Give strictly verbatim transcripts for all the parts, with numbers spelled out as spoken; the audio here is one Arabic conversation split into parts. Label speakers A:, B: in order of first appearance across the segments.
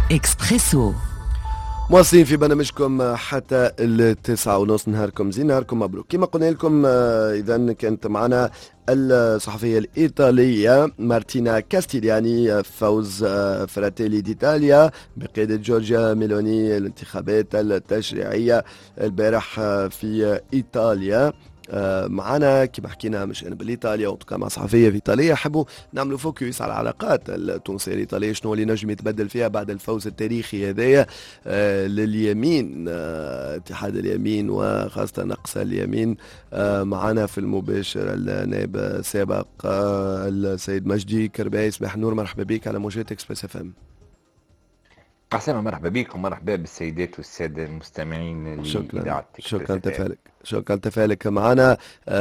A: إكسبريسو.
B: مواصلين في برنامجكم حتى التسعة ونص. نهاركم زين، نهاركم مبروك. كما قلنا لكم إذا كانت معنا الصحفية الإيطالية مارتينا كاستيلياني. فوز فراتيلي ديتاليا بقيادة جورجيا ميلوني الانتخابات التشريعية البارح في إيطاليا. معنا كما حكينا مش انا بالايطاليا وطبعا مع صحفيه في ايطاليا حبوا نعملوا فوكس على العلاقات التونسيه الايطاليه، شنو اللي نجم يتبدل فيها بعد الفوز التاريخي هذايا لليمين، اتحاد اليمين وخاصه نقص اليمين. معنا في المباشر النائب السابق السيد مجدي كرباي. صباح النور، مرحبا بك على موجات اكسبريس اف ام.
C: عسلامة، مرحبا بكم، مرحبا بالسيدات والسادة المستمعين
B: شكرا
C: لإذاعة
B: شكرا
C: اكسبريس اف ام.
B: تفالك شكرا تفالك معنا.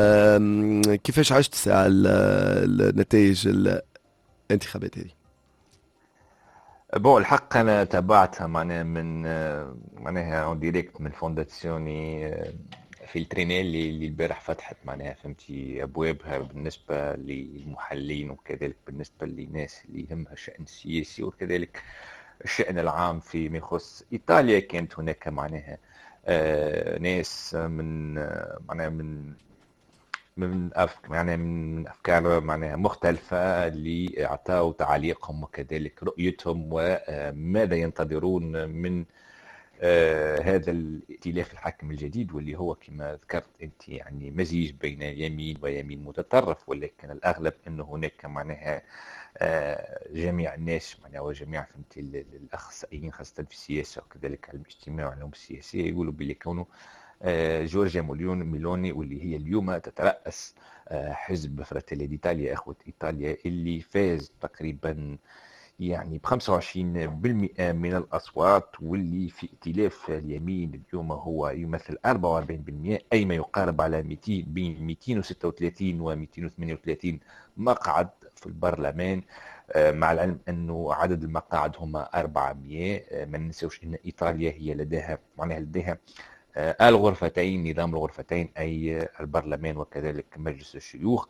B: كيفاش عشت ساعة النتائج الانتخابات هذه؟
C: بون الحق أنا تابعتها معناها من معناها اون ديريكت من فونداسيوني في الترينيلي اللي البارح فتحت معناها فهمتي أبوابها بالنسبة للمحللين وكذلك بالنسبة للناس اللي يهمها الشأن السياسي وكذلك الشأن العام فيما يخص إيطاليا. كانت هناك معناها آه ناس من آه معناها من من أفك معناها من أفكار معناها مختلفة اللي أعطوا تعليقهم وكذلك رؤيتهم وماذا ينتظرون من آه هذا الائتلاف الحاكم الجديد، واللي هو كما ذكرت أنت يعني مزيج بين يمين ويمين متطرف، ولكن الأغلب أنه هناك معناها آه جميع الناس معناها وجميع فهمتي الأخصائيين خاصة في السياسة وكذلك علم الاجتماع والعلوم السياسية يقولوا بلي كونه آه جورجيا ميلوني واللي هي اليوم تترأس آه حزب فراتيلي ديتاليا إخوة إيطاليا اللي فاز تقريبا يعني ب خمسة وعشرين بالمئة من الأصوات، واللي في ائتلاف اليمين اليوم هو يمثل أربعة وأربعين بالمئة، أي ما يقارب على مئتين بين مئتين وستة وثلاثين و مئتين وثمانية وثلاثين مقعد في البرلمان. مع العلم أنه عدد المقاعد هم أربعمئة. ما ننسوش أن إيطاليا هي لديها معناها لديها الغرفتين، نظام الغرفتين أي البرلمان وكذلك مجلس الشيوخ،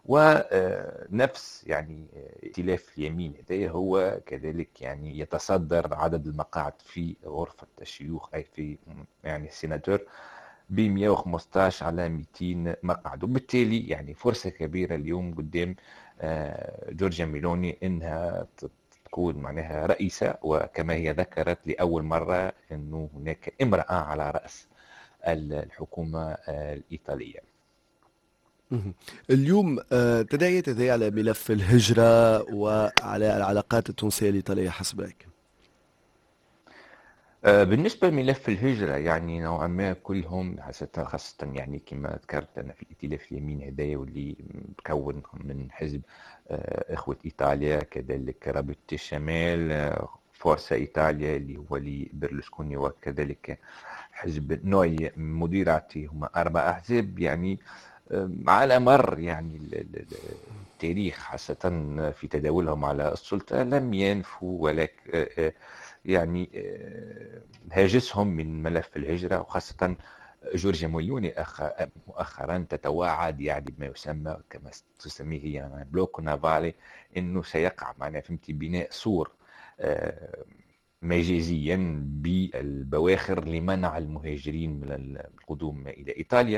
C: ونفس يعني ائتلاف اليمين هذا هو كذلك يعني يتصدر عدد المقاعد في غرفة الشيوخ أي في يعني السيناتور ب مئة وخمسة عشر على مئتين مقعد، وبالتالي يعني فرصة كبيرة اليوم قدام جورجيا ميلوني إنها تكون معناها رئيسة، وكما هي ذكرت لأول مرة أنه هناك امرأة على رأس الحكومة الإيطالية.
B: اليوم تداعيات هذه على ملف الهجرة وعلى العلاقات التونسية الإيطالية حسب رأيك؟
C: بالنسبة لملف الهجرة يعني نوعا ما كلهم خاصة خاصة يعني كما ذكرت أنا في الائتلاف اليمين هدايا واللي مكون من حزب إخوة إيطاليا كذلك رابطة الشمال فورسا إيطاليا اللي هو لبرلسكوني وكذلك حزب نوي مديراتي، هم أربع أحزاب يعني على مر يعني التاريخ خاصة في تداولهم على السلطة لم ينفوا ولكن يعني هاجسهم من ملف الهجرة، وخاصة جورجيا ميلوني مؤخرا تتواعد يعني بما يسمى كما تسميه هي يعني بلوك نافالي انه سيقع معنا فهمتي بناء سور مجازيا بالبواخر لمنع المهاجرين من القدوم الى ايطاليا.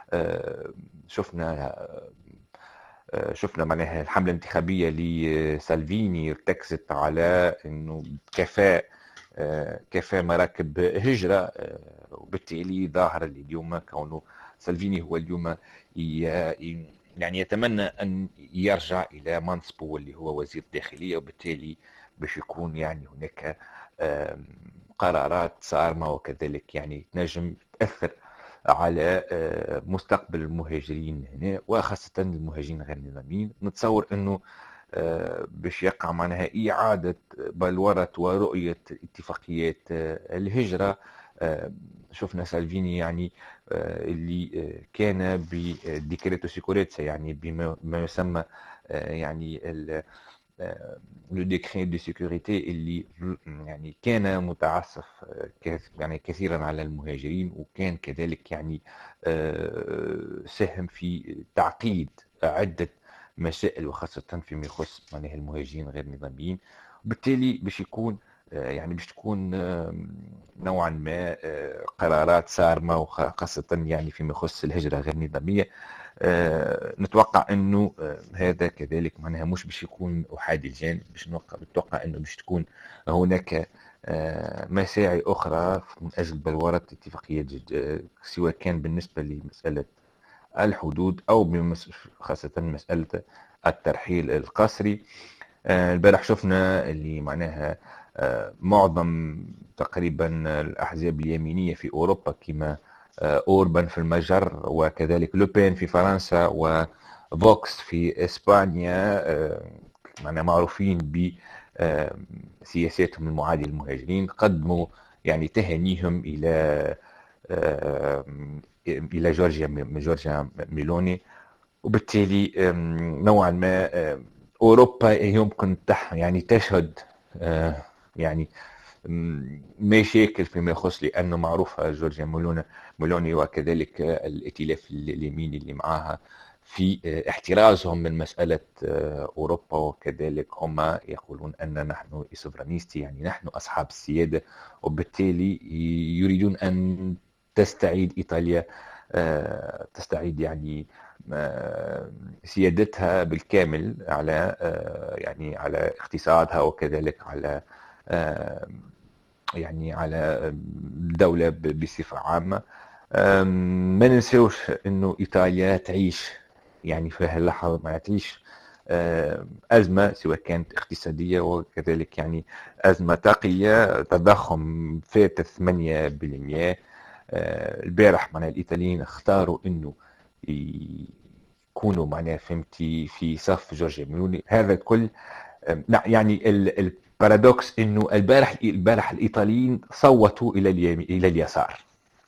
C: شفنا شفنا معناها الحملة الانتخابية لسالفيني ارتكزت على انه كفاء كفاء مراكب هجرة، وبالتالي ظاهر اليوم كونه سالفيني هو اليوم يعني يتمنى أن يرجع إلى منصبه اللي هو وزير الداخلية، وبالتالي باش يكون يعني هناك قرارات صارمة وكذلك يعني تنجم تأثر على مستقبل المهاجرين هنا وخاصة المهاجرين غير النظاميين. نتصور أنه باش يقع معناها إعادة بلورة ورؤية اتفاقيات الهجرة. شفنا سالفيني يعني اللي كان بديكريتو سيكوريتسا يعني بما يسمى يعني لو ديكري دو سيكوريتي اللي يعني كان متعسف يعني كثيرا على المهاجرين، وكان كذلك يعني ساهم في تعقيد عدة مسائل وخاصة فيما يخص معناها المهاجرين غير نظاميين، وبالتالي باش يكون يعني باش تكون نوعا ما قرارات صارمة، وخاصة يعني فيما يخص الهجرة غير النظامية. نتوقع انه هذا كذلك معناها مش باش يكون احادي الجانب، باش نتوقع انه باش تكون هناك مساعي اخرى من اجل بلورة اتفاقية سواء كان بالنسبة لمسألة الحدود او خاصة مسألة الترحيل القسري. البارح شفنا اللي معناها معظم تقريبا الأحزاب اليمينية في أوروبا كما أوربان في المجر، وكذلك لوبين في فرنسا، وفوكس في إسبانيا، معناها معروفين بسياساتهم المعادية للمهاجرين، قدموا يعني تهانيهم إلى إلى جورجيا جورجيا ميلوني. وبالتالي نوعا ما أوروبا يمكن تح يعني تشهد يعني مشاكل فيما يخص، لأنه معروفة جورجيا ميلوني وكذلك الائتلاف اليميني اللي معها في احترازهم من مسألة أوروبا، وكذلك هم يقولون أن نحن سوفرانيستي، يعني نحن أصحاب السيادة، وبالتالي يريدون أن تستعيد إيطاليا تستعيد يعني سيادتها بالكامل على يعني على اقتصادها، وكذلك على يعني على الدولة بصفة عامة. ما ننسوش انه ايطاليا تعيش يعني في هاللحظة ما تعيش أزمة سواء كانت اقتصادية وكذلك يعني أزمة طاقية، تضخم فات ثمانية بالمئة. البارح معناها الإيطاليين اختاروا إنه يكونوا معناها فهمتي في صف جورجيا ميلوني. هذا الكل يعني البارادوكس إنه البارح البارح الإيطاليين صوتوا إلى اليمين إلى اليسار،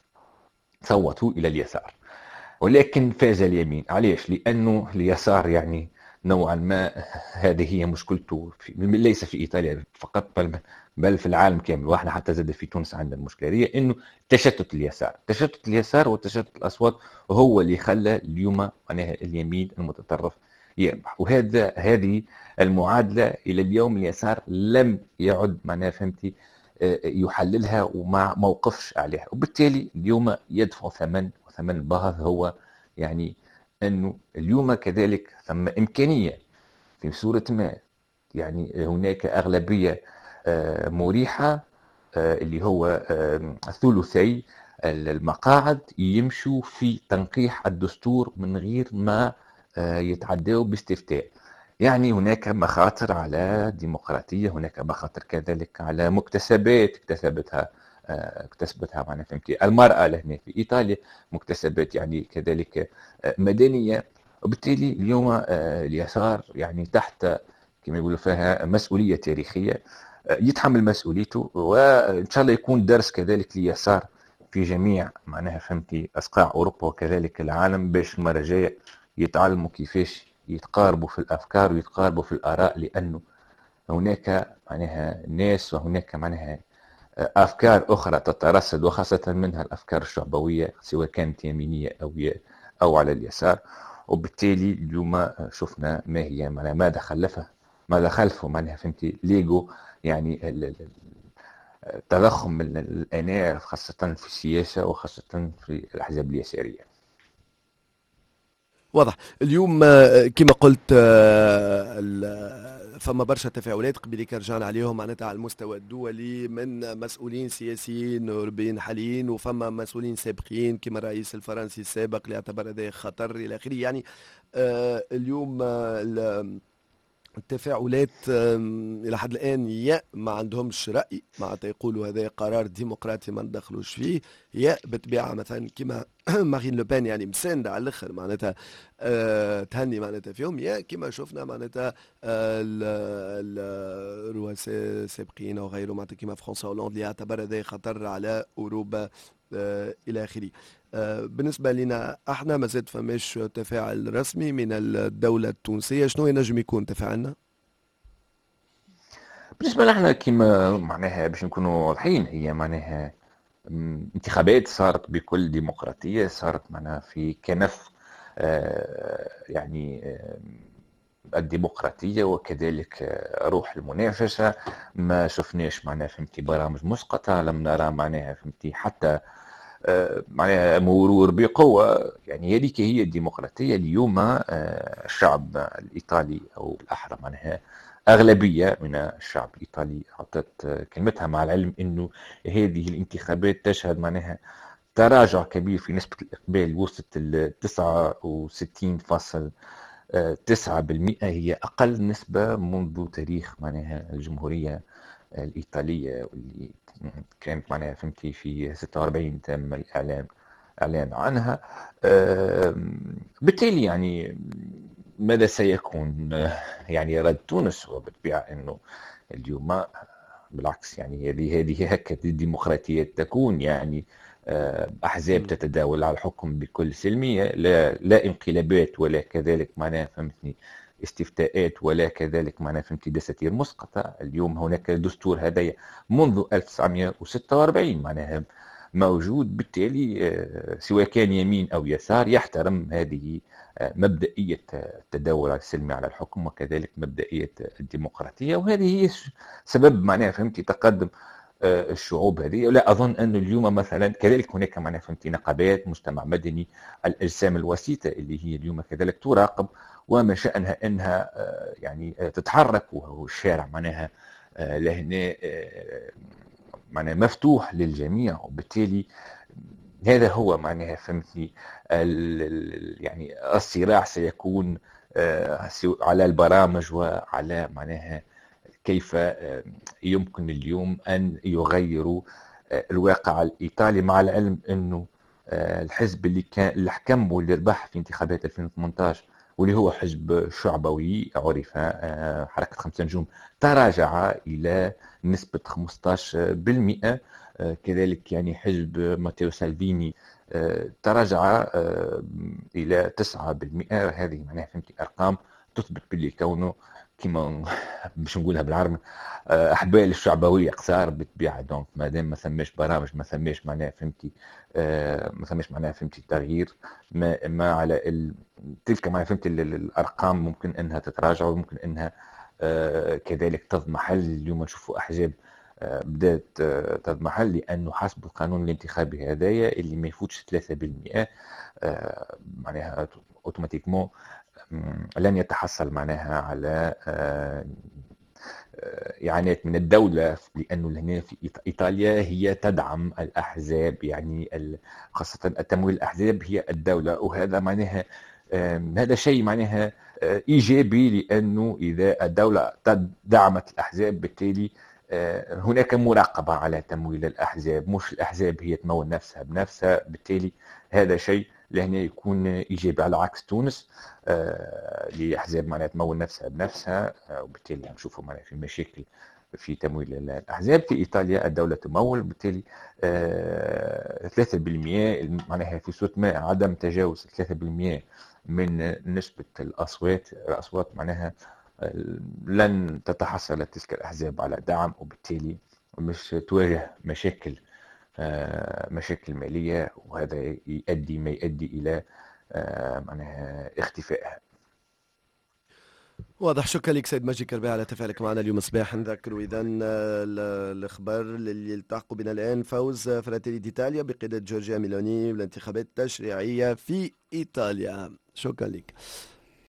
C: صوتوا إلى اليسار، ولكن فاز اليمين. علاش؟ لأنه اليسار يعني نوعا ما هذه هي مشكلته في ليس في إيطاليا فقط بل بل في العالم كامل، واحنا حتى زاد في تونس عندنا المشكلة هي إنه تشتت اليسار، تشتت اليسار وتشتت الأصوات هو اللي خلى اليوم معناها اليمين المتطرف يربح. وهذا هذه المعادلة إلى اليوم اليسار لم يعد معناها فهمتي يحللها وما موقفش عليها، وبالتالي اليوم يدفع ثمن، وثمن البهض هو يعني أنه اليوم كذلك ثم إمكانية في صورة ما يعني هناك أغلبية مريحة اللي هو ثلثي المقاعد يمشوا في تنقيح الدستور من غير ما يتعدوا باستفتاء. يعني هناك مخاطر على الديمقراطية، هناك مخاطر كذلك على مكتسبات اكتسبتها اكتسبتها معنا فهمتي المرأة لهنا في إيطاليا، مكتسبات يعني كذلك مدنية. وبالتالي اليوم اليسار يعني تحت كما يقولوا فيها مسؤولية تاريخية، يتحمل مسؤوليته، وإن شاء الله يكون درس كذلك لليسار في جميع معناها فهمتي أصقاع أوروبا وكذلك العالم، باش المرة الجاية يتعلموا كيفاش يتقاربوا في الأفكار ويتقاربوا في الآراء، لأنه هناك معناها ناس وهناك معناها أفكار أخرى تترصد، وخاصة منها الأفكار الشعبوية سواء كانت يمينية أو أو على اليسار. وبالتالي اليوم شفنا ما هي معناها ماذا خلفه ماذا خلفه معناها فهمتي ليجو، يعني التضخم الأناة خاصة في السياسة وخاصة في الأحزاب اليسارية.
B: واضح. اليوم كما قلت فما برشا تفاعلات قبليك رجعنا عليهم معناتها على المستوى الدولي من مسؤولين سياسيين اوروبيين حاليين، وفما مسؤولين سابقين كما الرئيس الفرنسي السابق اللي اعتبر هذا خطر الى اخره. يعني اليوم التفاعلات الى حد الان يا ما عندهمش راي معناتها يقولوا هذا قرار ديمقراطي ما ندخلوش فيه، يا بالطبيعه مثلا كما مارين لوبين يعني مسانده على الاخر معناتها أه تهني معناتها فيهم، يا كما شفنا معناتها الرؤساء السابقين او غيره معناتها كما فرانسوا هولاند اللي يعتبر هذا خطر على اوروبا أه الى اخره. أه بالنسبه لنا احنا ما زاد فماش تفاعل رسمي من الدوله التونسيه، شنو ينجم يكون تفاعلنا؟
C: بالنسبه لنا كما معناها باش نكونوا واضحين، هي معناها انتخابات صارت بكل ديمقراطيه، صارت معناها في كنف آه يعني آه الديمقراطية وكذلك روح المنافسة. ما شفناش معناها فهمتي برامج مسقطة، لم نرى معناها فهمتي حتى معناها مرور بقوة. يعني هذيك هي الديمقراطية اليوم. الشعب الإيطالي أو الأحرى معناها أغلبية من الشعب الإيطالي أعطت كلمتها، مع العلم أنه هذه الانتخابات تشهد معناها تراجع كبير في نسبة الإقبال، وصلت ال تسعة وستين فاصلة تسعة بالمئة، هي أقل نسبة منذ تاريخ معناها الجمهورية الإيطالية، واللي كانت معناها فهمتي في ستة وأربعين تم الإعلان إعلان عنها. بالتالي يعني ماذا سيكون يعني رد تونس؟ وبالطبيعة أنه اليوم بالعكس، يعني هذه هذه هكذا الديمقراطية تكون، يعني أحزاب تتداول على الحكم بكل سلمية، لا لا انقلابات ولا كذلك معناها فهمتني استفتاءات ولا كذلك معناها فهمتي دساتير مسقطة. اليوم هناك دستور هدايا منذ ألف وتسعمئة وستة وأربعين معناها موجود، بالتالي سواء كان يمين أو يسار يحترم هذه مبدئية التداول السلمي على الحكم وكذلك مبدئية الديمقراطية. وهذه هي سبب معناها فهمتي تقدم الشعوب هذه. لا أظن أن اليوم مثلا كذلك هناك معناها فهمتي نقابات مجتمع مدني، الأجسام الوسيطة اللي هي اليوم كذلك تراقب، وما شأنها أنها يعني تتحرك، وهو الشارع معناها لهنا معناها مفتوح للجميع. وبالتالي هذا هو معناها فهمتني يعني الصراع سيكون على البرامج وعلى معناها كيف يمكن اليوم أن يغيروا الواقع الإيطالي، مع العلم أنه الحزب اللي كان اللي حكم واللي ربح في انتخابات ألفين وثمانية عشر واللي هو حزب شعبوي عرف حركة خمسة نجوم تراجع إلى نسبة خمسة عشر بالمئة. كذلك يعني حزب ماتيو سالفيني تراجع إلى تسعة بالمئة. هذه معناها فهمتي أرقام تثبت باللي كونه كما باش نقولها بالعربي احبال الشعبويه قصار بالطبيعه. دونك ما دام ما ثماش برامج، ما ثماش معناها فهمتي ما ثماش معناها فهمتي تغيير، ما, ما على ال... تلك معناها فهمتي الارقام ممكن انها تتراجع وممكن انها كذلك تضمحل. اليوم نشوفوا احزاب بدات تضمحل لانه حسب القانون الانتخابي هذايا اللي ما يفوتش ثلاثة بالمئة معناها اوتوماتيكمون لن يتحصل معناها على إعانات من الدولة، لأنه هنا في إيطاليا هي تدعم الأحزاب، يعني خاصة التمويل الأحزاب هي الدولة. وهذا معناها هذا شيء معناها إيجابي، لأنه إذا الدولة دعمت الأحزاب بالتالي هناك مراقبة على تمويل الأحزاب، مش الأحزاب هي تمول نفسها بنفسها. بالتالي هذا شيء لهنا يكون إيجابي، على عكس تونس اللي آه أحزاب معناها تمول نفسها بنفسها، آه وبالتالي نشوفوا معناها في مشاكل في تمويل الأحزاب. في إيطاليا الدولة تمول، بالتالي آه ثلاثة بالمئة معناها في صوت ما عدم تجاوز ثلاثة بالمئة من نسبة الأصوات الأصوات معناها آه لن تتحصل تلك الأحزاب على دعم، وبالتالي مش تواجه مشاكل مشاكل مالية، وهذا يؤدي ما يؤدي إلى معناها اختفائها.
B: واضح. شكرا لك سيد مجدي كرباع على تفاعلك معنا اليوم الصباح. نذكروا إذا الأخبار اللي يلتحقوا بنا الآن: فوز فراتيلي ديتاليا بقيادة جورجيا ميلوني بالانتخابات التشريعية في إيطاليا. شكرا لك.